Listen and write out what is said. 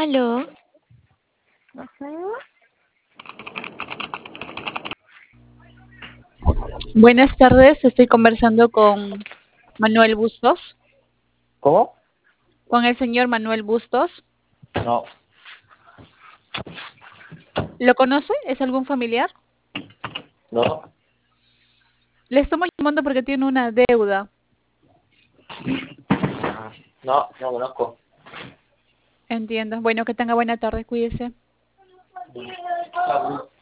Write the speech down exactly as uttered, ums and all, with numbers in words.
Aló, Ujú. Buenas tardes, estoy conversando con Manuel Bustos, ¿Cómo? con el señor Manuel Bustos. No, ¿Lo conoce? ¿Es algún familiar? no, Le estamos llamando porque tiene una deuda. no, no conozco. Entiendo. Bueno, que tenga buena tarde, cuídese. Ah,